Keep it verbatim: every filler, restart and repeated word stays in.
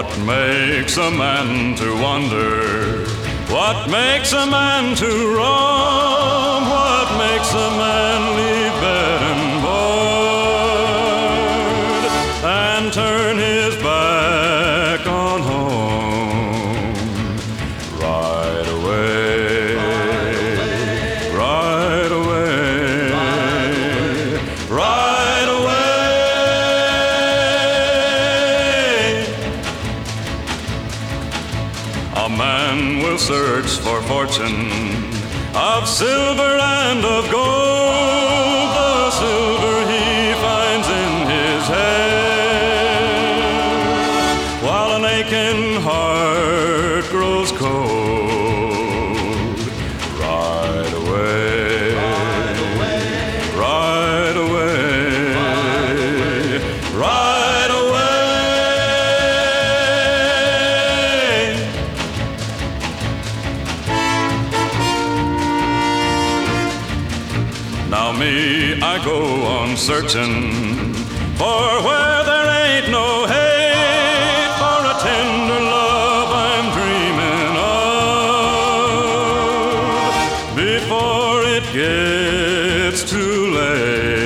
What makes a man to wander? What makes a man to roam? What makes a man leave bed and board and turn his back on home? Right away, right away, right away. A man will search for fortune of silver and of gold, the silver he finds in his head, while an aching heart grows cold. Right away, right away, right away. Now me, I go on searching for where there ain't no hate, for a tender love I'm dreaming of before it gets too late.